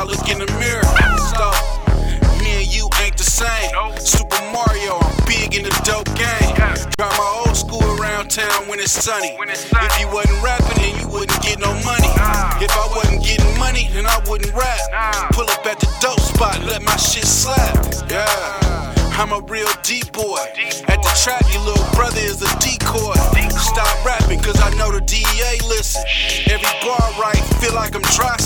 I look in the mirror. Stop. Me and you ain't the same. Super Mario, I'm big in the dope game. Drive my old school around town when it's sunny. If you wasn't rapping, then you wouldn't get no money. If I wasn't getting money, then I wouldn't rap. Pull up at the dope spot, let my shit slap. Yeah, I'm a real D-boy. At the trap, your little brother is a decoy. Stop rapping, cause I know the DEA listen. Every bar right, feel like I'm dry